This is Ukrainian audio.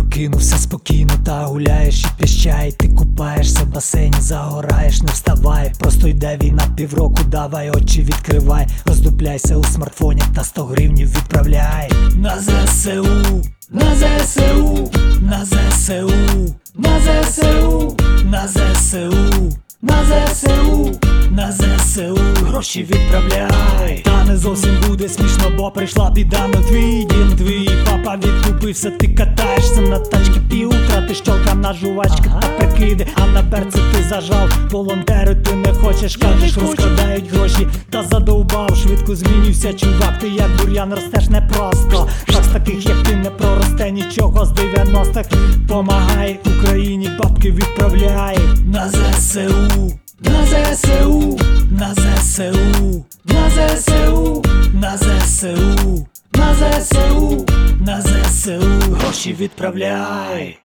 Прокинувся спокійно та гуляєш і п'єш чай. Ти купаєшся в басейні, загораєш, не вставай. Просто йде війна півроку, давай очі відкривай. Роздупляйся у смартфоні та 100 гривнів відправляй. На ЗСУ, на ЗСУ, на ЗСУ, на ЗСУ, на ЗСУ, на ЗСУ, на ЗСУ, гроші відправляй. Та не зовсім буде смішно, бо прийшла біда на твій дім. Твій папа відкупився, ти катаєшся на тачки півутра. Ти щолка на жувачках та прикиди, а на берці ти зажав. Волонтери ти не хочеш, кажеш, розкрадають гроші. Та задовбав, швидко змінювся чувак. Ти як бур'ян ростеш непросто. Так з таких як ти не проросте нічого з 90-х. Помагай Україні, бабки відправляй. На ЗСУ, на ЗСУ, на ЗСУ, на ЗСУ, на ЗСУ, на ЗСУ, на ЗСУ, гроші відправляй.